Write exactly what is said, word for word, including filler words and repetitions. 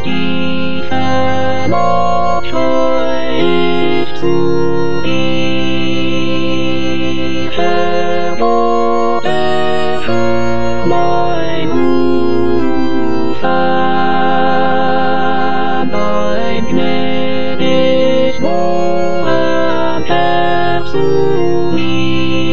die Vermog scheucht zu dir, verbote für mein Ufer, dein gnädig Wohl am Herz zu mir.